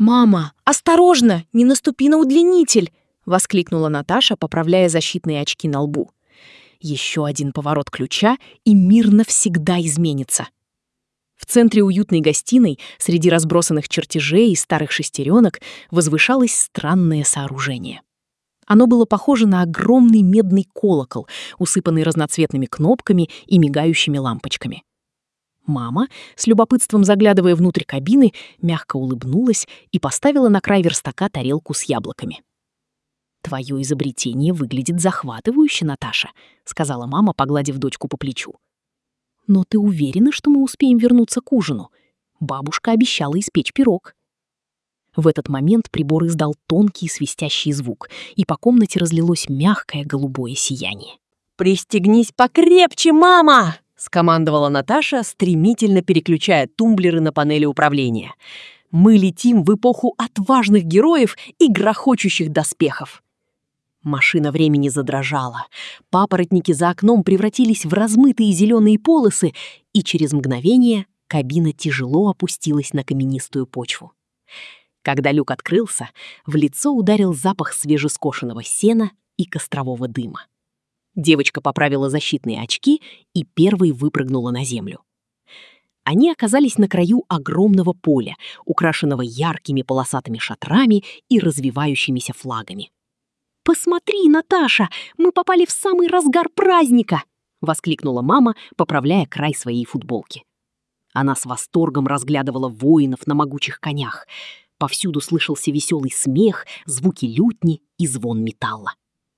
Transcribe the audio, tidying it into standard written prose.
«Мама, осторожно, не наступи на удлинитель!» — воскликнула Наташа, поправляя защитные очки на лбу. Еще один поворот ключа, и мир навсегда изменится. В центре уютной гостиной, среди разбросанных чертежей и старых шестеренок, возвышалось странное сооружение. Оно было похоже на огромный медный колокол, усыпанный разноцветными кнопками и мигающими лампочками. Мама, с любопытством заглядывая внутрь кабины, мягко улыбнулась и поставила на край верстака тарелку с яблоками. «Твое изобретение выглядит захватывающе, Наташа», — сказала мама, погладив дочку по плечу. «Но ты уверена, что мы успеем вернуться к ужину? Бабушка обещала испечь пирог». В этот момент прибор издал тонкий свистящий звук, и по комнате разлилось мягкое голубое сияние. «Пристегнись покрепче, мама!» — скомандовала Наташа, стремительно переключая тумблеры на панели управления. «Мы летим в эпоху отважных героев и грохочущих доспехов». Машина времени задрожала. Папоротники за окном превратились в размытые зеленые полосы, и через мгновение кабина тяжело опустилась на каменистую почву. Когда люк открылся, в лицо ударил запах свежескошенного сена и кострового дыма. Девочка поправила защитные очки и первой выпрыгнула на землю. Они оказались на краю огромного поля, украшенного яркими полосатыми шатрами и развивающимися флагами. «Посмотри, Наташа, мы попали в самый разгар праздника!» — воскликнула мама, поправляя край своей футболки. Она с восторгом разглядывала воинов на могучих конях. Повсюду слышался веселый смех, звуки лютни и звон металла.